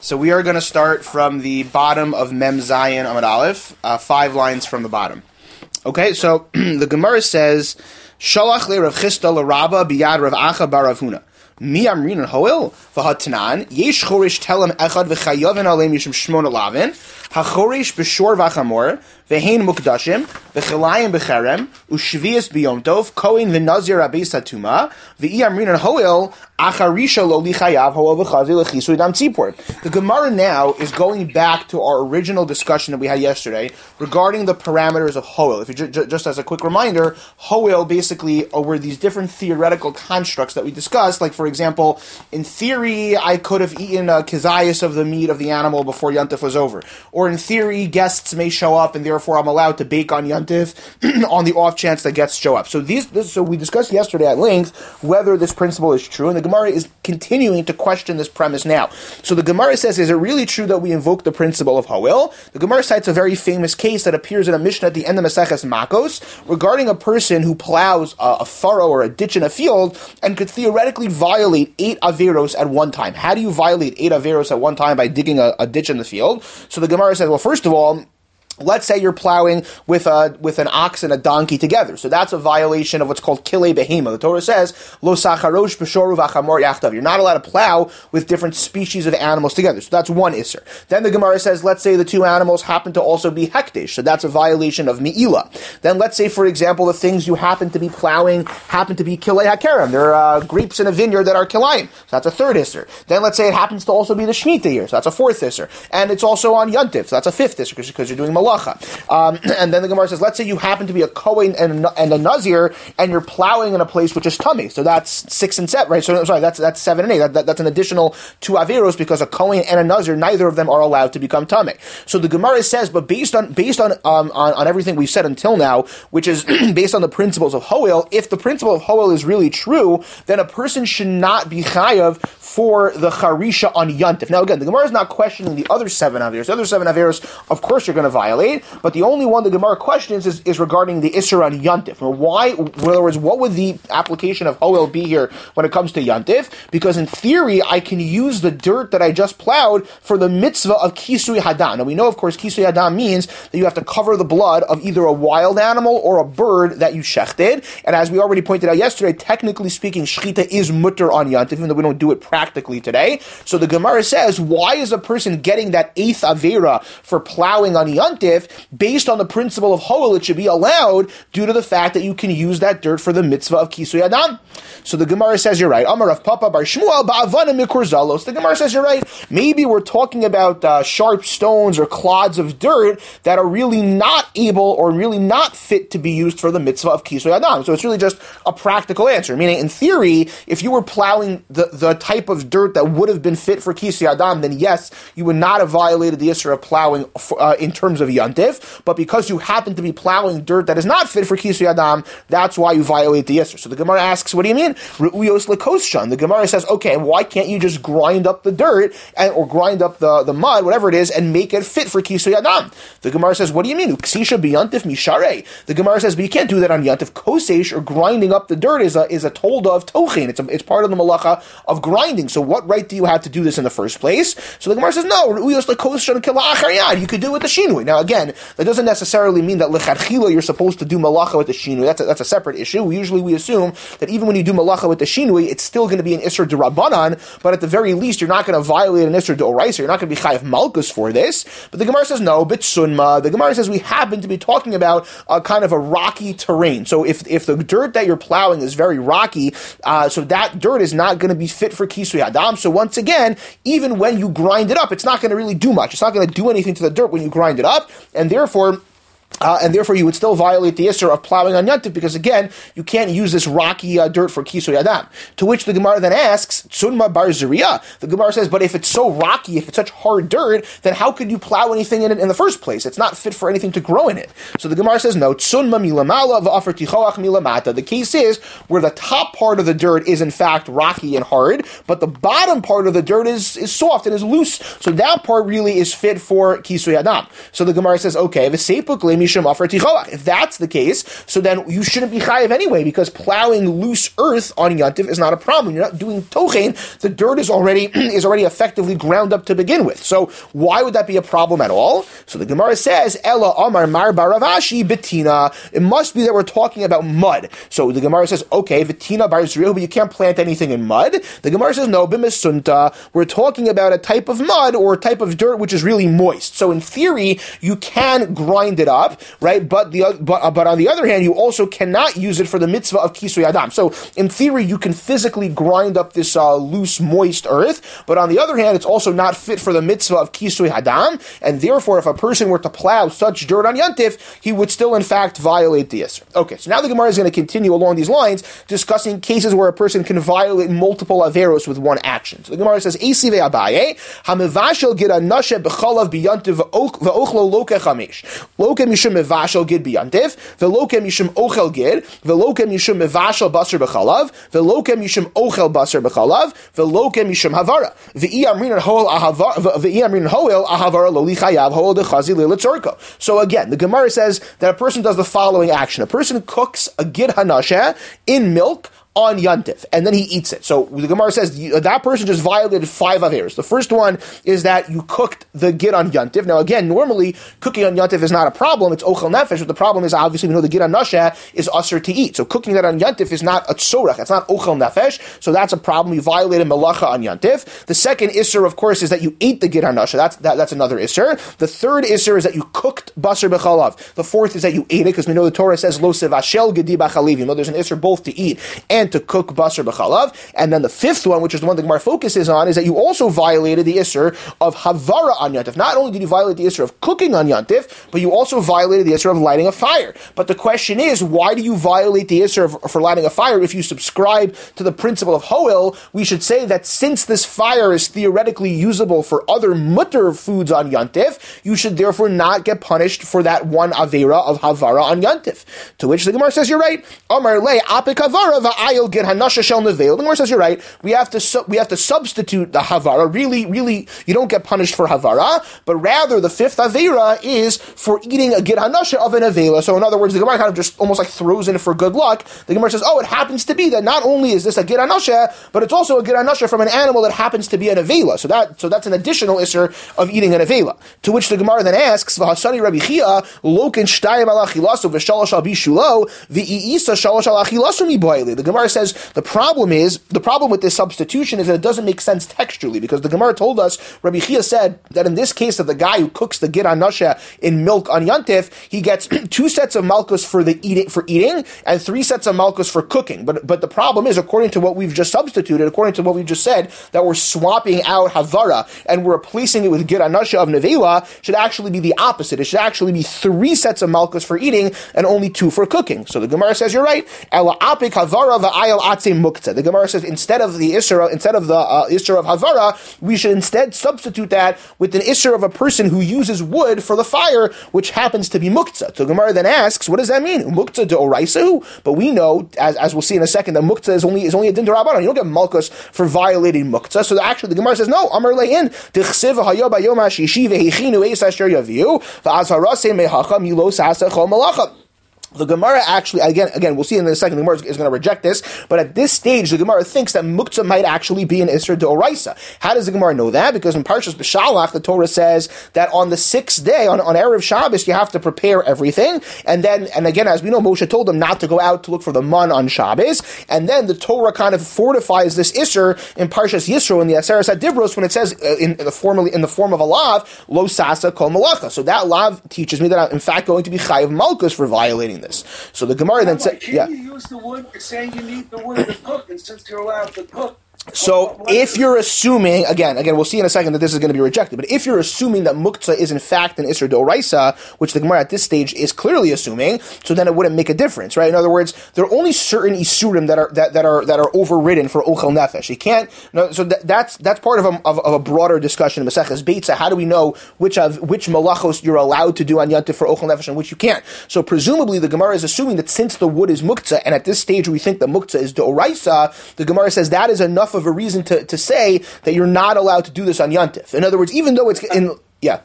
So we are going to start from the bottom of Mem Zayin Amud Aleph, 5 lines from the bottom. Okay, so the Gemara says, Shalach le Rav Chisda le Rabba biyad Rav Acha bar Rav Huna. Mi amrin hoil v'hatanan yesh chorish telem echad v'chayaven alem yishim shmona lavin hachorish b'shor v'chamor v'hein mukdashim v'chilayim b'cherem u'shvius b'yom tov kohen v'nazir abis hatuma v'i amrin hoil acharisha lo lichayav hoel v'chazi l'chisui dam tzipor. The Gemara now is going back to our original discussion that we had yesterday regarding the parameters of hoel. If you just as a quick reminder, hoel basically were these different theoretical constructs that we discussed. Like, for example, in theory, I could have eaten a kizayas of the meat of the animal before Yontif was over. Or in theory, guests may show up and therefore I'm allowed to bake on Yontif on the off chance that guests show up. So so we discussed yesterday at length whether this principle is true, and the Gemara is continuing to question this premise now. So the Gemara says, is it really true that we invoke the principle of Hoel? The Gemara cites a very famous case that appears in a Mishnah at the end of Maseches Makos regarding a person who plows a furrow or a ditch in a field and could theoretically violate 8 averos at one time. How do you violate 8 averos at one time by digging a ditch in the field? So the Gemara says, well, first of all, let's say you're plowing with an ox and a donkey together. So that's a violation of what's called kilei behema. The Torah says, lo sacharosh b'shoru v'chamor yachtav. You're not allowed to plow with different species of animals together. So that's one isser. Then the Gemara says, let's say the 2 animals happen to also be hekdesh. So that's a violation of me'ilah. Then let's say, for example, the things you happen to be plowing happen to be kilei hakerem. There are grapes in a vineyard that are kilayim. So that's a 3rd isser. Then let's say it happens to also be the Shemitah year. So that's a 4th isser. And it's also on Yontif. So that's a 5th isser because you're doing malach. And then the Gemara says, let's say you happen to be a Kohen and a Nazir, and you're plowing in a place which is tummy. So that's 6 and 7, right? So sorry, that's 7 and 8. That's an additional 2 averos because a Kohen and a Nazir, neither of them are allowed to become tummy. So the Gemara says, but based on everything we've said until now, which is based on the principles of Hoel, if the principle of Hoel is really true, then a person should not be chayav for the charisha on Yontif. Now again, the Gemara is not questioning the other 7 averos. The other 7 averos, of course, you're going to violate, but the only one the Gemara questions is regarding the Isser on Yontif. Now, why? In other words, what would the application of Hoel be here when it comes to Yontif? Because in theory, I can use the dirt that I just plowed for the mitzvah of Kisui Hadam. Now we know, of course, Kisui Hadam means that you have to cover the blood of either a wild animal or a bird that you shechted. And as we already pointed out yesterday, technically speaking, Shechita is mutter on Yontif, even though we don't do it practically today. So the Gemara says, why is a person getting that 8th avera for plowing on Yontif? Based on the principle of Hoel, it should be allowed due to the fact that you can use that dirt for the mitzvah of Kisui Adam. So the Gemara says, you're right. Amar Rav Papa bar Shmuel ba'avana mikor zalos. The Gemara says, you're right. Maybe we're talking about sharp stones or clods of dirt that are really not able or really not fit to be used for the mitzvah of Kisui Adam. So it's really just a practical answer. Meaning, in theory, if you were plowing the type of dirt that would have been fit for Kisui Adam, then yes, you would not have violated the Isra of plowing in terms of Yontif. But because you happen to be plowing dirt that is not fit for Kisui Adam, that's why you violate the Isra. So the Gemara asks, what do you mean? Re'uyos lekoshan. The Gemara says, okay, why can't you just grind up the dirt or grind up the mud, whatever it is, and make it fit for Kisui Adam? The Gemara says, what do you mean? Uksisha b'Yontif misharei. The Gemara says, but you can't do that on Yontif. Kosesh, or grinding up the dirt, is a tolda of tochin. It's part of the malacha of grinding. So what right do you have to do this in the first place? So the Gemara says, no, re'uyos lekoshan k'la'achar. You could do it with the shinui. Now again, that doesn't necessarily mean that lechatchila you're supposed to do malacha with the shinui. That's a separate issue. Usually we assume that even when you do malacha with the shinui, it's still going to be an isser d'Rabbanan, but at the very least, you're not going to violate an isser d'Oraisa. You're not going to be chayav malchus for this. But the Gemara says, no, bitsunma. The Gemara says we happen to be talking about a kind of a rocky terrain. So if the dirt that you're plowing is very rocky, so that dirt is not going to be fit for Kisui Adam. So once again, even when you grind it up, it's not going to really do much. It's not going to do anything to the dirt when you grind it up, and therefore you would still violate the Isser of plowing on Yontif, because again, you can't use this rocky dirt for Kisui Adam. To which the Gemara then asks, Tsunma bar Zeriah. The Gemara says, but if it's so rocky, if it's such hard dirt, then how could you plow anything in it in the first place? It's not fit for anything to grow in it. So the Gemara says, no, Tsunma milamala v'afer tichoach milamata. The case is where the top part of the dirt is in fact rocky and hard, but the bottom part of the dirt is soft and is loose. So that part really is fit for Kisui Adam. So the Gemara says, okay, v'seipuk If that's the case, so then you shouldn't be chayiv anyway, because plowing loose earth on Yantif is not a problem. You're not doing tochein. The dirt is already effectively ground up to begin with. So why would that be a problem at all? So the Gemara says, Ella Amar Mar Baravashi Betina. It must be that we're talking about mud. So the Gemara says, okay, Betina Bar Zriel, but you can't plant anything in mud. The Gemara says, no, Bimesunta. We're talking about a type of mud or a type of dirt which is really moist. So in theory, you can grind it up, right? But on the other hand, you also cannot use it for the mitzvah of Kisui Adam. So in theory, you can physically grind up this loose, moist earth, but on the other hand, it's also not fit for the mitzvah of Kisui Hadam, and therefore, if a person were to plow such dirt on Yantif, he would still, in fact, violate the Isser. Okay, so now the Gemara is going to continue along these lines, discussing cases where a person can violate multiple averos with one action. So the Gemara says, Eisi ve'abaye, hamevashel gid anashe b'chalav biyantiv ve'ochlo loke chamesh. Loke mishum mevashel gid biyantiv, ve'loke mishum ochel gid, ve'loke mishum mevashel basar b'chalav, ve'loke mishum ochel basar b'chalav, ve'loke mishum havara. Ve'i amrin hoel ahavara lo li chayav hoel dechazi le'letzorko. So again, the Gemara says that a person does the following action. A person cooks a gid hanasheh in milk on Yantif, and then he eats it. So the Gemara says that person just violated 5 averos. The first one is that you cooked the gid on Yantif. Now again, normally cooking on Yantif is not a problem, it's ochel nefesh, but the problem is obviously we know the gid on nasheh is usher to eat. So cooking that on Yantif is not a tzorach, it's not ochel nefesh, so that's a problem. You violated malacha on Yantif. The second isser, of course, is that you ate the gid on nasheh. That's another isser. The third isser is that you cooked basar b'chalav. The fourth is that you ate it, because we know the Torah says lo sevashel gedi b'chaliv. You know there's an isser both to eat and to cook basar b'chalav. And then the fifth one, which is the one the Gemara focuses on, is that you also violated the isser of havara on Yantif. Not only did you violate the isser of cooking on Yantif, but you also violated the isser of lighting a fire. But the question is, why do you violate the isser for lighting a fire? If you subscribe to the principle of hoel, we should say that since this fire is theoretically usable for other mutter foods on Yantif, you should therefore not get punished for that one avera of havara on Yantif. To which the Gemara says, you're right. Amar le apik havara va'ayil get hanasha shel neveil. The Gemara says, you're right. We have to substitute the havara. Really, you don't get punished for havara, but rather the fifth avera is for eating a get hanasha of an avela. So in other words, the Gemara kind of just almost like throws in for good luck. The Gemara says, it happens to be that not only is this a get hanasha, but it's also a get hanasha from an animal that happens to be an avela. So that's an additional isser of eating an avela. To which the Gemara then asks, V'hasani Rabbi Chia loken shtayim al achilasu v'shalosh al bishulo v'iisa shalosh al achilasu miboili. The Gemara says the problem with this substitution is that it doesn't make sense textually, because the Gemara told us, Rabbi Chia said that in this case of the guy who cooks the gid anasha in milk on Yantif, he gets 2 sets of malchus for eating and 3 sets of malchus for cooking. But the problem is, according to what we've just substituted, according to what we've just said, that we're swapping out havara and we're replacing it with gid anasha of nevela, should actually be the opposite. It should actually be 3 sets of malchus for eating and only 2 for cooking. So the Gemara says, you're right. Ela apik havara va'ayil atze muktzah. The Gemara says instead of the isser of havara, we should instead substitute that with an isser of a person who uses wood for the fire, which happens to be muktzah. So the Gemara then asks, what does that mean? Muktzah de oraisahu? But we know, as we'll see in a second, that muktzah is only a din d'Rabbanan. You don't get malchus for violating muktzah. So actually, the Gemara says, no. Amar le'in dichsiv hayo bayom hashishi vehechinu eis asher yaviu va'az harasei mehacha milos hasachol malacha. The Gemara actually, again, we'll see in a second, the Gemara is going to reject this, but at this stage, the Gemara thinks that muktzah might actually be an Isser d'Oraisa. How does the Gemara know that? Because in Parshas B'Shalach, the Torah says that on the 6th day, on Erev Shabbos, you have to prepare everything, and again, as we know, Moshe told them not to go out to look for the man on Shabbos, and then the Torah kind of fortifies this Isser in Parshas Yisro, in the Aseres HaDibros, when it says, in the form of a lav, lo sasa kol malacha. So that lav teaches me that I'm in fact going to be chayiv malchus for violating this. So the Gemara then said, you use the wood? You're saying you need the wood to cook, and since you're allowed to cook, so if you're assuming, again, we'll see in a second that this is going to be rejected, but if you're assuming that muktzah is in fact an Isser d'Oraisa, which the Gemara at this stage is clearly assuming, so then it wouldn't make a difference, right? In other words, there are only certain Isurim that are overridden for Ochel Nefesh. You can't, so that's part of a broader discussion in Maseches Beitza. How do we know which malachos you're allowed to do on Yantif for Ochel Nefesh and which you can't? So presumably the Gemara is assuming that since the wood is muktzah, and at this stage we think the muktzah is d'Oraisa, the Gemara says that is enough of a reason to say that you're not allowed to do this on Yantif. In other words, even though it's in... Yeah.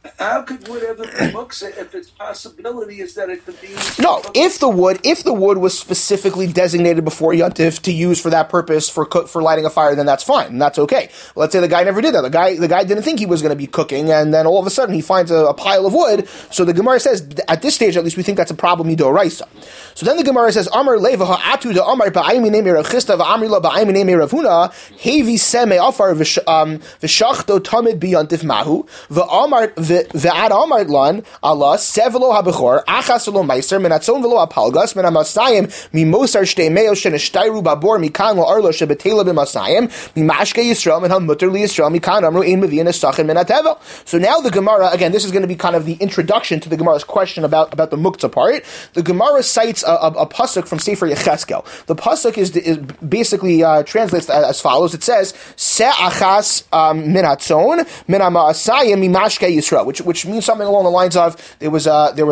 How could wood ever be muksa if its possibility is that it could be used? No, if the wood was specifically designated before Yontif to use for that purpose for lighting a fire, then that's fine, and that's okay. Let's say the guy never did that. The guy didn't think he was going to be cooking, and then all of a sudden he finds a pile of wood. So the Gemara says, at this stage at least, we think that's a problem midoraisa. So then the Gemara says, Amar leva ha'atu de Amar ba'ayminei merav Chisda va'amri la ba'ayminei merav Huna hevi seme afar v'shachto tamid b'Yontif mahu v'amar ve'ad amar lan Allah sevelo habechor achas lo meiser menatzon velo apalgas menamasayim mimosar shtei meo sheneshtayru babor mikan lo arlo shebetela b'masayim mimashke Yisrael menhal mutter li Yisrael mikan amru ein mevi'in esachin menatevel. So now the Gemara, again, this is going to be kind of the introduction to the Gemara's question about the muktzah part. The Gemara cites a pasuk from Sefer Yecheskel. The pasuk is basically translates as follows. It says se achas minatzon minama'asayim mimashke Yisrael, which means something along the lines of there was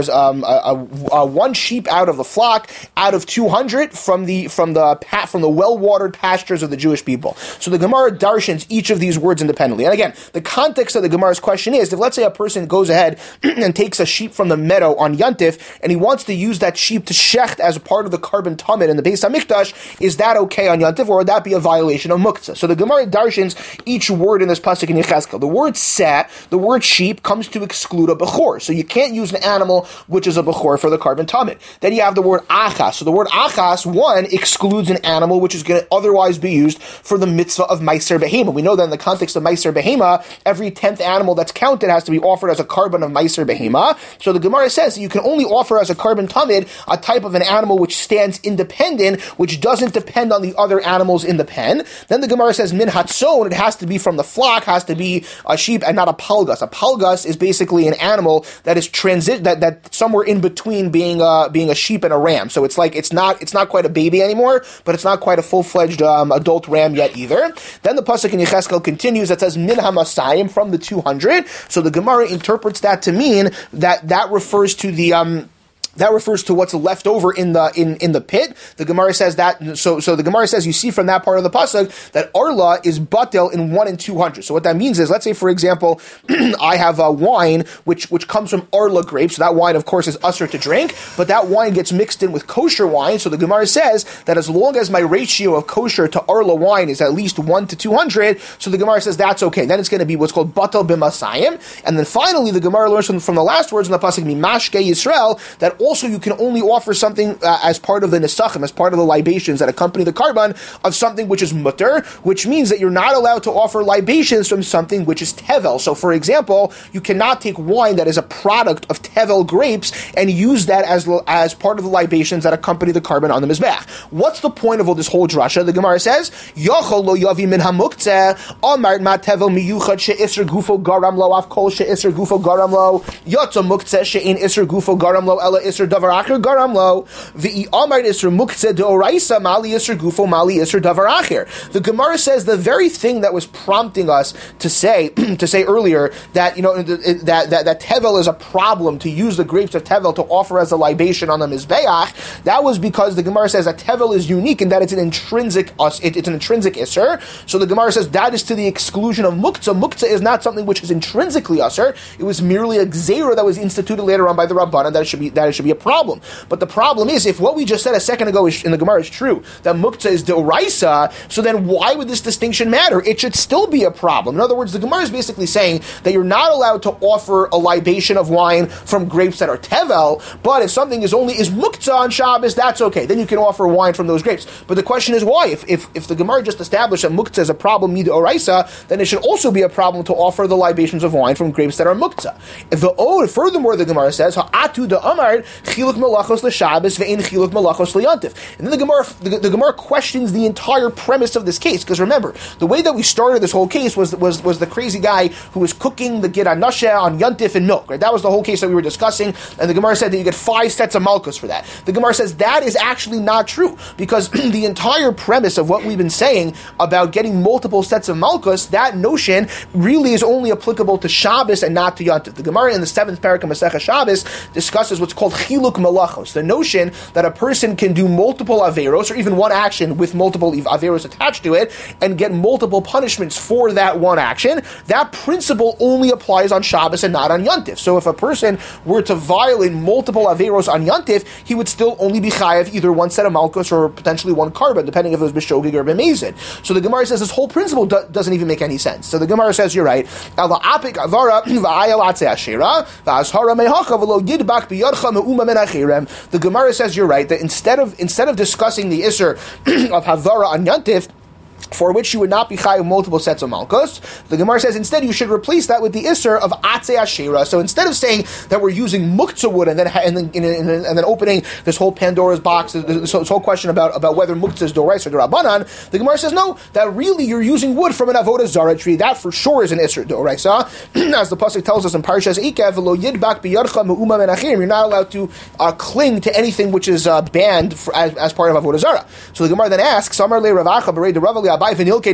one sheep out of the flock out of 200 from the well-watered pastures of the Jewish people. So the Gemara darshans each of these words independently. And again, the context of the Gemara's question is, if let's say a person goes ahead and takes a sheep from the meadow on Yontif and he wants to use that sheep to shecht as a part of the carbon tamid in the Beis HaMikdash, is that okay on Yontif, or would that be a violation of muktzah? So the Gemara darshans each word in this pasuk in Yecheskel. The word seh, the word sheep, comes to exclude a bechor. So you can't use an animal which is a bechor for the carbon tamid. Then you have the word achas. So the word achas, one, excludes an animal which is going to otherwise be used for the mitzvah of meiser behema. We know that in the context of meiser behema, every 10th animal that's counted has to be offered as a carbon of meiser behema. So the Gemara says that you can only offer as a carbon tamid a type of an animal which stands independent, which doesn't depend on the other animals in the pen. Then the Gemara says min hatzon, it has to be from the flock, has to be a sheep and not a palgas. A palgas is basically an animal that is that somewhere in between being a sheep and a ram. So it's like it's not quite a baby anymore, but it's not quite a full-fledged adult ram yet either. Then the pasuk in Yecheskel continues that says min hamasayim, from the 200. So the Gemara interprets that to mean that refers to the that refers to what's left over in the pit. The Gemara says that. So the Gemara says, you see from that part of the pasuk that arla is batel in 1 in 200. So what that means is, let's say for example, I have a wine which comes from arla grapes. So that wine, of course, is usher to drink, but that wine gets mixed in with kosher wine. So the Gemara says that as long as my ratio of kosher to arla wine is at least 1 to 200, so the Gemara says that's okay. Then it's going to be what's called batel b'masayim. And then finally, the Gemara learns from the last words in the pasuk mimashke Yisrael that also you can only offer something as part of the nesachim, as part of the libations that accompany the carbon, of something which is mutter, which means that you're not allowed to offer libations from something which is tevel. So for example, you cannot take wine that is a product of tevel grapes and use that as part of the libations that accompany the carbon on the mizbech. What's the point of all this whole drasha? The Gemara says, Yochol lo yavi min hamuktzeh, amart ma tevel miyuchad she'isr gufo garam lo, af kol she'isr gufo garam lo, yotza muktzeh she'in isr gufo garam lo, ela isr davar acher garam lo, v'i amart isr muktzeh deoraisa mali isr gufo mali isr davar acher. The Gemara says the very thing that was prompting us to say earlier that that tevel is a problem, to use the grapes of tevel to offer as a libation on the mizbeach. That was because the Gemara says that tevel is unique in that it's an intrinsic isser. So the Gemara says that is to the exclusion of muktzah. Muktzah is not something which is intrinsically isser. It was merely a gzeira that was instituted later on by the Rabbanan that it should be a problem. But the problem is, if what we just said a second ago in the Gemara is true, that muktzah is deoraisa, so then why would this distinction matter? It should still be a problem. In other words, the Gemara is basically saying that you're not allowed to offer a libation of wine from grapes that are tevel, but if something is muktzah on Shabbos, that's okay. Then you can offer wine from those grapes. But the question is why? If the Gemara just established that muktzah is a problem midoraisa, then it should also be a problem to offer the libations of wine from grapes that are muktzah. Furthermore, the Gemara says, ha'atu da'amar chiluk melachos l'Shabbos ve'in chiluk melachos l'Yontif. And then the Gemara questions the entire premise of this case, because remember, the way that we started this whole case was the crazy guy who was cooking the gid anasha on Yontif and milk, right? That was the whole case that we were discussing, and the Gemara said that you get 5 sets of malchus for that. The Gemara says that is actually not true, because the entire premise of what we've been saying about getting multiple sets of malchus, that notion really is only applicable to Shabbos and not to Yontif. The Gemara in the 7th parak of Masechah Shabbos discusses what's called chiluk malachos, the notion that a person can do multiple averos, or even one action with multiple averos attached to it, and get multiple punishments for that one action, that principle only applies on Shabbos and not on Yontif. So if a person were to violate multiple averos on Yontif, he would still only be chayav either one set of malchus or potentially one karban, depending if it was b'shogig or b'mezid. So the Gemara says this whole principle doesn't even make any sense. So the Gemara says, you're right. The Gemara says you're right, that instead of discussing the Isser of Havara on Yantif, for which you would not be chayav multiple sets of malchus, the Gemara says instead you should replace that with the Isser of Atzei Ashera. So instead of saying that we're using muktzah wood and then opening this whole Pandora's box, this whole question about whether muktzah is dorais or dorabanan, the Gemara says no, that really you're using wood from an avodah zara tree. That for sure is an Isser doraisa, as the pasuk tells us in Parshas Ikev, lo yidbak biyadcha me'uma menachim. You're not allowed to cling to anything which is banned as part of avodah zara. So the Gemara then asks, Amar le Rav Acha b'rei de Rav but there's an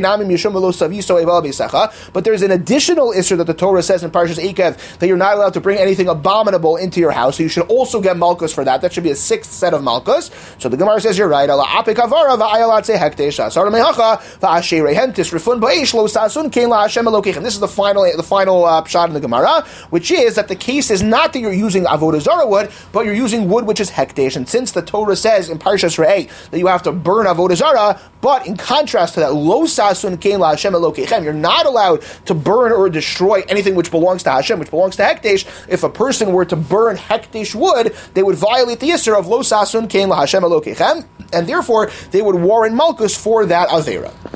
additional issue that the Torah says in Parshas Ekev that you're not allowed to bring anything abominable into your house, so you should also get malchus for that. That should be a sixth set of malchus. So the Gemara says you're right. This is the final shot in the Gemara, which is that the case is not that you're using avodah zara wood, but you're using wood which is hekdesh. And since the Torah says in Parshas Re'eh that you have to burn avodah zara, but in contrast to that, lo sasun kein la Hashem Elokechem, you're not allowed to burn or destroy anything which belongs to Hashem, which belongs to Hekdesh. If a person were to burn Hekdesh wood, they would violate the Yisr of lo sasun kein la Hashem Elokechem, and therefore they would warrant malchus for that avera.